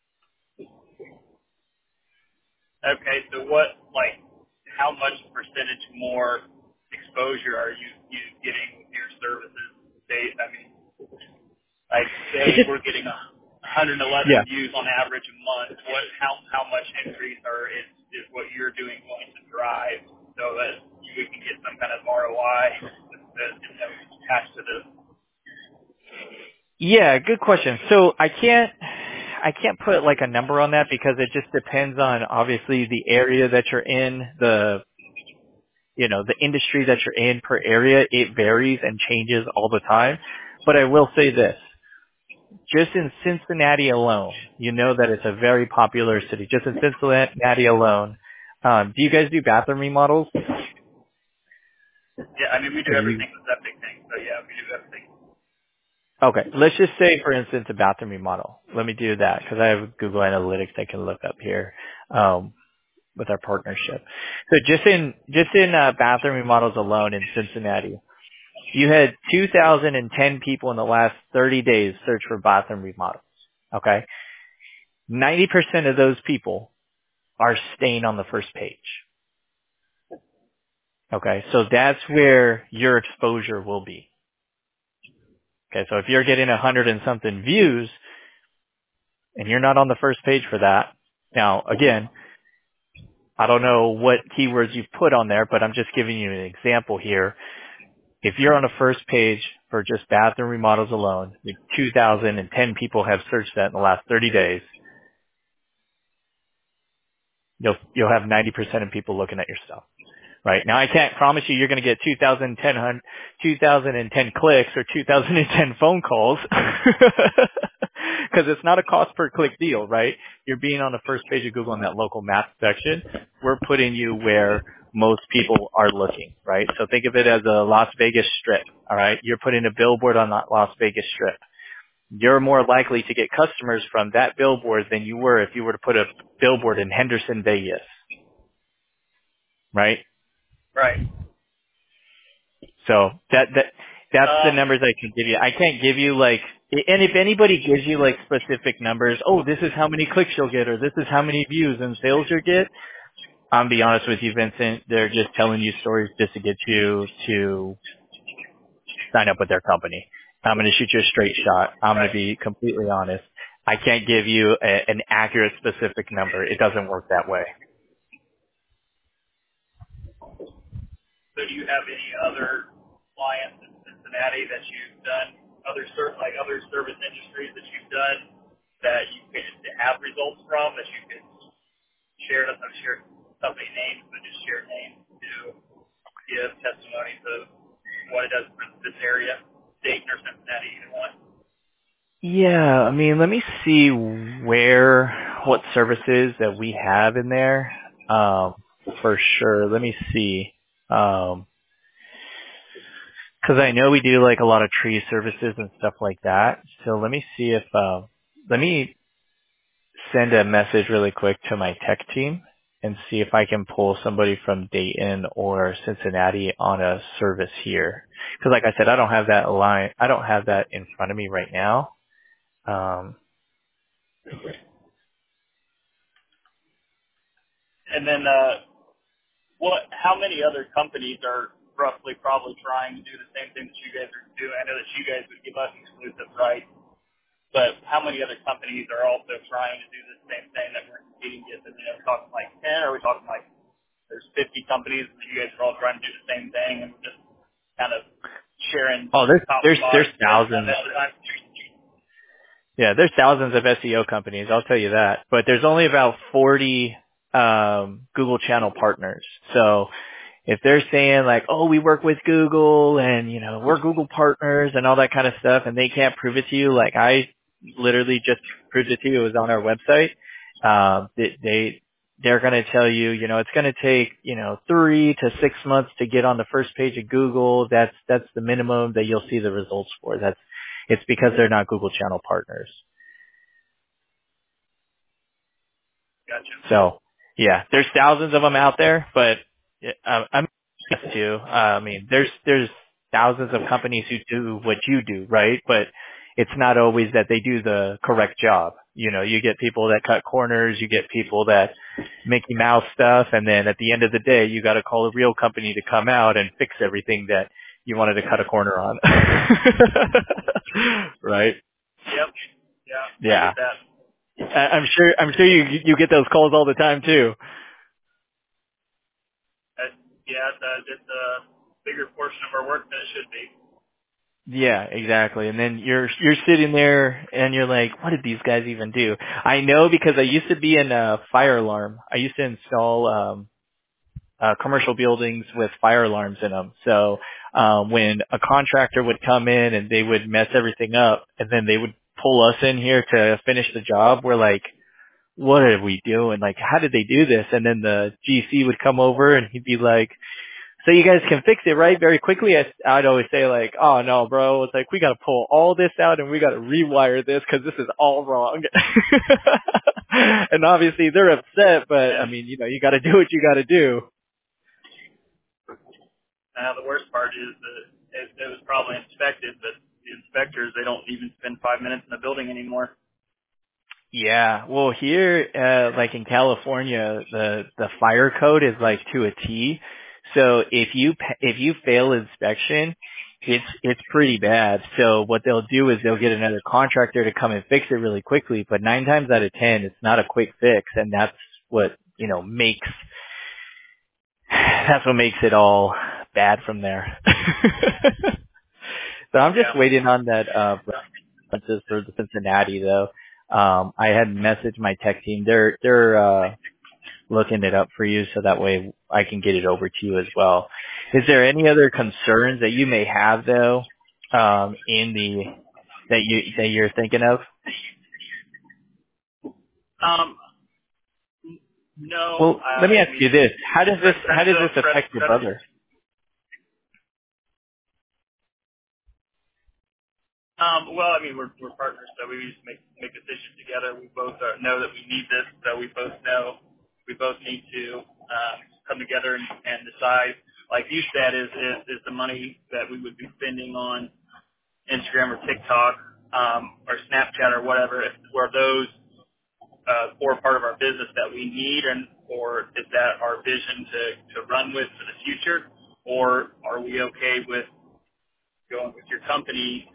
Okay, so what, like, how much percentage more exposure are you, you getting with your services? They, I mean, like, It say just, we're getting a one hundred eleven yeah. views on average a month. What, how, how much increase or is, is what you're doing going to drive so that we can get some kind of R O I that is attached to this? Yeah, good question. So I can't, I can't put like a number on that because it just depends on obviously the area that you're in, the, you know, the industry that you're in per area. It varies and changes all the time. But I will say this, just in Cincinnati alone, you know that it's a very popular city. Just in Cincinnati alone, um, do you guys do bathroom remodels? Yeah, I mean, we do Have you? everything with septic tanks, so yeah, we do everything. Okay, let's just say, for instance, a bathroom remodel. Let me do that because I have Google Analytics I can look up here. Um, with our partnership. So just in just in uh, bathroom remodels alone in Cincinnati, you had two thousand ten people in the last thirty days search for bathroom remodels. Okay, ninety percent of those people are staying on the first page. Okay, so that's where your exposure will be. Okay, so if you're getting a hundred and something views and you're not on the first page for that, now again, I don't know what keywords you've put on there, but I'm just giving you an example here. If you're on the first page for just bathroom remodels alone, two thousand ten people have searched that in the last thirty days, you'll, you'll have ninety percent of people looking at your stuff. Right. Now I can't promise you you're going to get two thousand ten, two thousand ten clicks or two thousand ten phone calls because it's not a cost per click deal, right? You're being on the first page of Google in that local map section. We're putting you where most people are looking, right? So think of it as a Las Vegas strip. All right. You're putting a billboard on that Las Vegas strip. You're more likely to get customers from that billboard than you were if you were to put a billboard in Henderson, Vegas. Right? Right. So that that that's Um, the numbers I can give you. I can't give you like, and if anybody gives you like specific numbers, oh, this is how many clicks you'll get, or this is how many views and sales you'll get. I'll be honest with you, Vincent. They're just telling you stories just to get you to sign up with their company. I'm going to shoot you a straight shot. I'm going to be completely honest. I can't give you a, an accurate, specific number. It doesn't work that way. So do you have any other clients in Cincinnati that you've done, other ser- like other service industries that you've done that you could have results from that you could share? Doesn't have to share company names, but just share names to give testimony to what it does for this area, Dayton or Cincinnati, either one. Yeah, I mean, let me see where, what services that we have in there, um, for sure. Let me see. Um, cause I know we do like a lot of tree services and stuff like that. So let me see if, uh, let me send a message really quick to my tech team and see if I can pull somebody from Dayton or Cincinnati on a service here. Cause like I said, I don't have that line, I don't have that in front of me right now. Um, And then, uh, what? How many other companies are roughly probably trying to do the same thing that you guys are doing? I know that you guys would give us exclusive rights, but how many other companies are also trying to do the same thing that we're competing against? Are we talking like ten? Or are we talking like there's fifty companies that you guys are all trying to do the same thing and we're just kind of sharing oh, there's, top there's, there's spots? thousands. Yeah, there's thousands of S E O companies, I'll tell you that. But there's only about forty um Google channel partners. So if they're saying like, oh, we work with Google and, you know, we're Google partners and all that kind of stuff and they can't prove it to you, like I literally just proved it to you. It was on our website. Um, they, they they're going to tell you, you know, it's going to take, you know, three to six months to get on the first page of Google. That's, that's the minimum that you'll see the results for. That's, it's because they're not Google channel partners. Gotcha. So yeah, there's thousands of them out there, but uh, I'm too. Uh, I mean, there's, there's thousands of companies who do what you do, right? But it's not always that they do the correct job. You know, you get people that cut corners, you get people that Mickey Mouse stuff, and then at the end of the day, you got to call a real company to come out and fix everything that you wanted to cut a corner on. Right? Yep. Yeah. Yeah. I get that. I- I'm sure, I'm sure you, you get those calls all the time too. That, yeah, it's a, it's a bigger portion of our work than it should be. Yeah, exactly. And then you're you're sitting there and you're like, what did these guys even do? I know because I used to be in a fire alarm. I used to install um uh commercial buildings with fire alarms in them. So um when a contractor would come in and they would mess everything up and then they would pull us in here to finish the job, we're like, what are we doing? Like, how did they do this? And then the G C would come over and he'd be like, so you guys can fix it, right? Very quickly. I, I'd always say like, oh no, bro. It's like, we got to pull all this out and we got to rewire this because this is all wrong. And obviously they're upset, but I mean, you know, you got to do what you got to do. Now the worst part is that it, it was probably inspected, but the inspectors, they don't even spend five minutes in the building anymore. Yeah. Well, here, uh, like in California, the, the fire code is like to a T. So if you, pa- if you fail inspection, it's, it's pretty bad. So what they'll do is they'll get another contractor to come and fix it really quickly. But nine times out of ten, it's not a quick fix. And that's what, you know, makes, that's what makes it all bad from there. So I'm just Yeah. waiting on that, uh, references for the Cincinnati though. Um, I had messaged my tech team. They're, they're, uh, looking it up for you so that way I can get it over to you as well. Is there any other concerns that you may have though, um, in the, that you, that you're thinking of? Um, no, Well, let me uh, ask we, you this. How does this, how does credit, this credit, affect your credit, brother? um, well, I mean, we're, we're partners, so we just make, make decisions together. We both uh, know that we need this, so we both know we both need to, um, come together and, and decide, like you said, is, is, is the money that we would be spending on Instagram or TikTok, um, or Snapchat or whatever, if, were those uh, core part of our business that we need, and or is that our vision to, to run with for the future, or are we okay with going with your company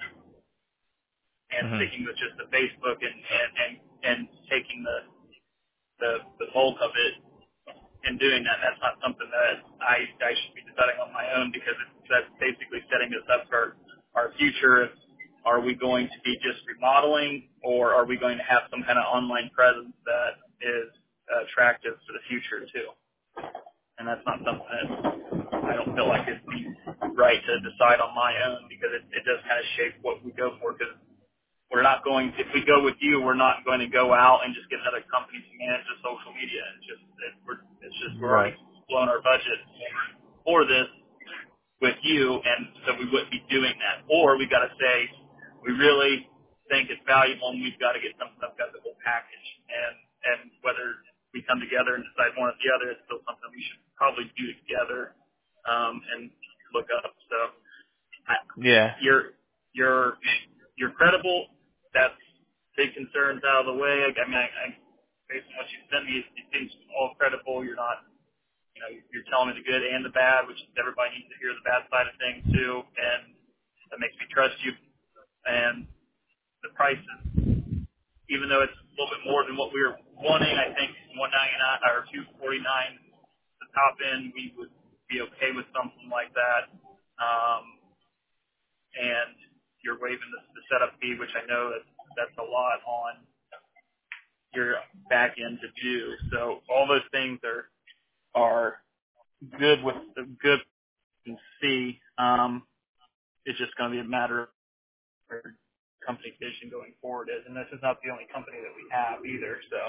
and Hmm. sticking with just the Facebook and and, and, and taking the, the the bulk of it and doing that? That's not something that I I should be deciding on my own, because it's, that's basically setting us up for our future. Are we going to be just remodeling, or are we going to have some kind of online presence that is uh, attractive for the future too? And that's not something that I don't feel like it's right to decide on my own, because it, it does kind of shape what we go for. Because we're not going, if we go with you, we're not going to go out and just get another company to manage the social media. It's just, it, we're, it's just, we're already Right. blowing our budget for this with you, and so we wouldn't be doing that. Or we got to say, we really think it's valuable, and we've got to get some stuff out of the whole package. And and whether we come together and decide one or the other, it's still something we should probably do together, um, and look up. So I, Yeah. you're you're you're credible. That's big concerns out of the way. I, I mean, I, I, based on what you sent me, it, it seems all credible. You're not, you know, you're telling me the good and the bad, which everybody needs to hear the bad side of things too, and that makes me trust you. And the prices, even though it's a little bit more than what we were wanting, I think one ninety-nine or two forty-nine, the top end, we would be okay with something like that. Um, and you're waiving the, the setup fee, which I know that that's a lot on your back end to do. So all those things are are good with good to see. Um, it's just going to be a matter of our company vision going forward is, and this is not the only company that we have either. So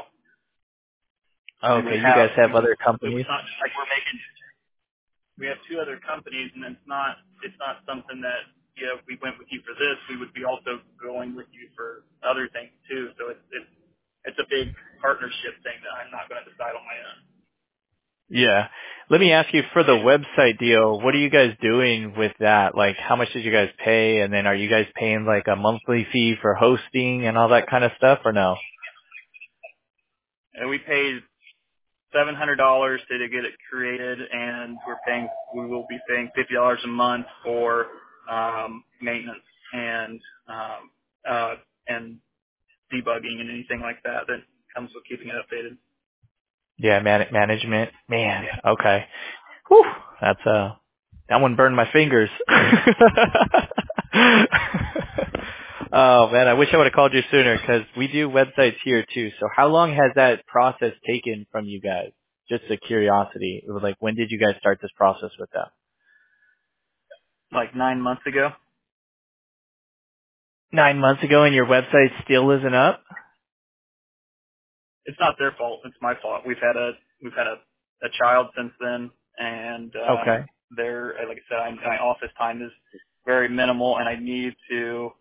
we would Okay. You guys have we have would other it was companies? not like we're making. We have two other companies, and it's not it's not something that, you know, if we went with you for this, we would be also going with you for other things too. So it's it's it's a big partnership thing that I'm not going to decide on my own. Yeah. Let me ask you, for the website deal, what are you guys doing with that? Like, how much did you guys pay? And then are you guys paying like a monthly fee for hosting and all that kind of stuff, or no? And we paid seven hundred dollars to, to get it created, and we're paying we will be paying fifty dollars a month for um, maintenance and um, uh, and debugging and anything like that that comes with keeping it updated. Yeah, man- management. Man. Okay. Whew. That's uh that one burned my fingers. Oh man, I wish I would have called you sooner, because we do websites here too. So how long has that process taken from you guys? Just a curiosity. It was like, when did you guys start this process with that? Like nine months ago. Nine months ago, and your website still isn't up? It's not their fault. It's my fault. We've had a we've had a, a child since then, and um, Okay. there, like I said, I, my office time is very minimal, and I need to.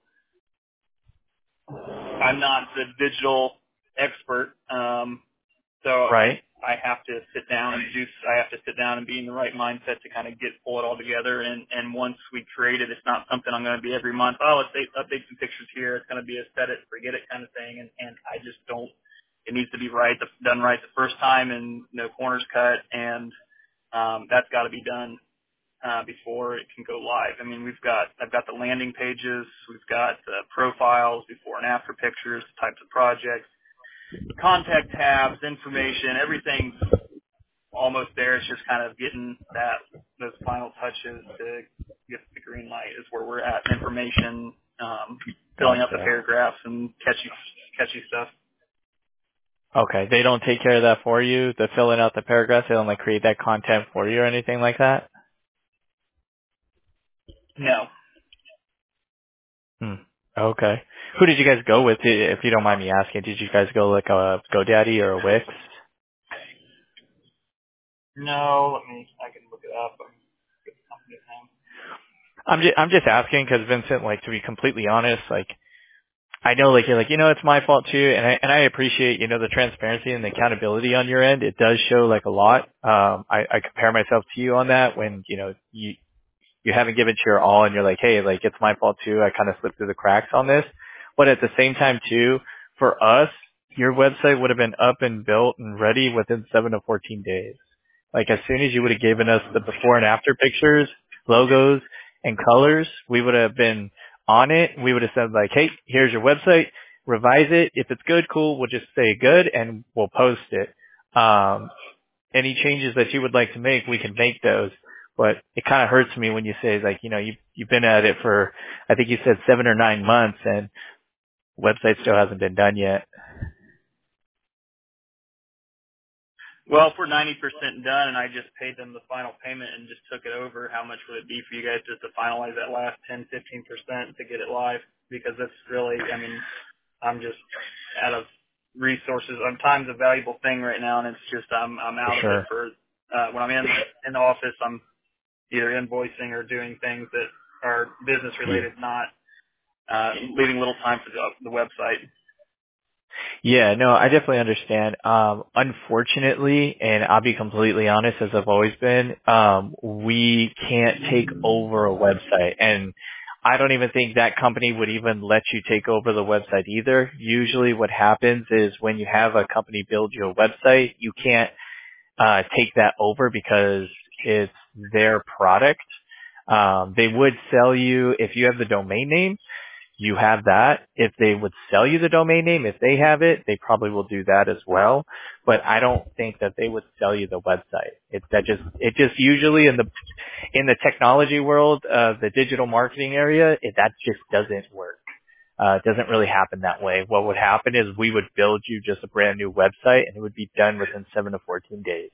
I'm not the digital expert, um, so I Right. I have to sit down and do. I have to sit down and be in the right mindset to kind of get pull it all together. And and once we create it, it's not something I'm going to be every month. Oh, let's update, update some pictures here. It's going to be a set it, forget it kind of thing. And and I just don't. It needs to be right, done right the first time, and no corners cut. And um, that's got to be done uh, before it can go live. I mean, we've got, I've got the landing pages, we've got uh, profiles, before and after pictures, types of projects, contact tabs, information, everything's almost there. It's just kind of getting that, those final touches to get the green light is where we're at. Information, um, filling out the Gotcha. paragraphs and catchy, catchy stuff. Okay. They don't take care of that for you. The filling out the paragraphs. They don't like create that content for you or anything like that. No. Hmm. Okay. Who did you guys go with? If you don't mind me asking, did you guys go like a GoDaddy or a Wix? No, let me, I can look it up. I'm get the company's name. I'm just I'm just asking because Vincent, like to be completely honest, like I know like you're like you know it's my fault too, and I and I appreciate you know the transparency and the accountability on your end. It does show like a lot. Um, I, I compare myself to you on that when you know you you haven't given it your all and you're like, hey, like it's my fault too. I kind of slipped through the cracks on this. But at the same time too, for us, your website would have been up and built and ready within seven to fourteen days. Like as soon as you would have given us the before and after pictures, logos, and colors, we would have been on it. We would have said like, hey, here's your website. Revise it. If it's good, cool. We'll just say good and we'll post it. Um, any changes that you would like to make, we can make those. But it kind of hurts me when you say like, you know, you you've been at it for, I think you said seven or nine months, and website still hasn't been done yet. Well, if we're ninety percent done and I just paid them the final payment and just took it over, how much would it be for you guys just to finalize that last ten, fifteen percent to get it live? Because that's really, I mean, I'm just out of resources. Um, time's a valuable thing right now, and it's just I'm I'm For out of it sure. for uh, when I'm in in the office. I'm either invoicing or doing things that are business related, not uh, leaving little time for the, the website. Yeah, no, I definitely understand. Um, unfortunately, and I'll be completely honest, as I've always been, um, we can't take over a website, and I don't even think that company would even let you take over the website either. Usually, what happens is when you have a company build you a website, you can't uh, take that over because it's their product. Um, they would sell you if you have the domain name. You have that. If they would sell you the domain name, if they have it, they probably will do that as well. But I don't think that they would sell you the website. It that just it just usually in the in the technology world, uh, the digital marketing area, it, that just doesn't work. Uh, it doesn't really happen that way. What would happen is we would build you just a brand new website, and it would be done within seven to fourteen days.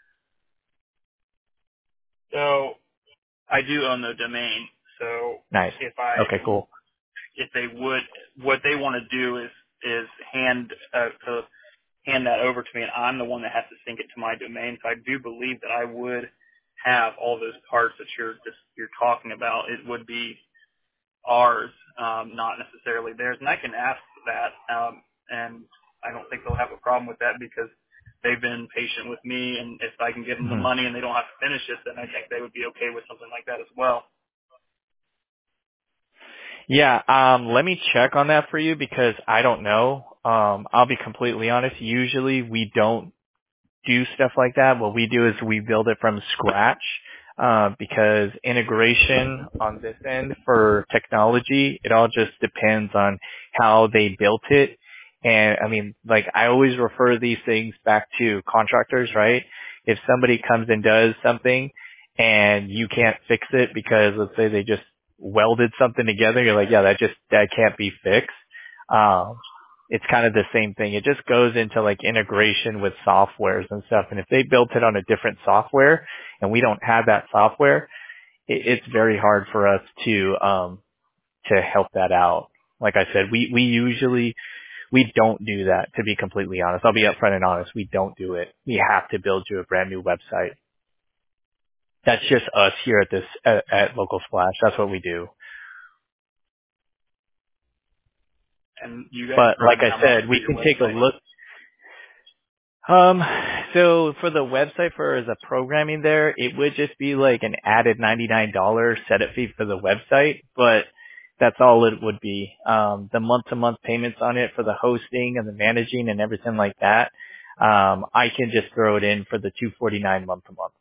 So I do own the domain. So Nice. if I Okay, cool. if they would, what they want to do is is hand uh, to hand that over to me, and I'm the one that has to sync it to my domain. So I do believe that I would have all those parts that you're just you're talking about. It would be ours, um, not necessarily theirs. And I can ask that, um, and I don't think they'll have a problem with that because they've been patient with me. And if I can give them the Mhm. money and they don't have to finish it, then I think they would be okay with something like that as well. Yeah, um, let me check on that for you because I don't know. Um, I'll be completely honest. Usually we don't do stuff like that. What we do is we build it from scratch uh, because integration on this end for technology, it all just depends on how they built it. And I mean, like I always refer these things back to contractors, right? If somebody comes and does something and you can't fix it because let's say they just welded something together, you're like, yeah, that just, that can't be fixed. Um, it's kind of the same thing. It just goes into like integration with softwares and stuff. And if they built it on a different software and we don't have that software, it, it's very hard for us to, um, to help that out. Like I said, we, we usually, we don't do that, to be completely honest. I'll be upfront and honest. We don't do it. We have to build you a brand new website. That's just us here at this at, at Local Splash. That's what we do. And you guys But like charge how I much said, for we your can take a website? look. Um, so for the website, for as a programming there, it would just be like an added ninety-nine dollars setup fee for the website, but that's all it would be. Um, the month-to-month payments on it for the hosting and the managing and everything like that, um, I can just throw it in for the two forty-nine month-to-month.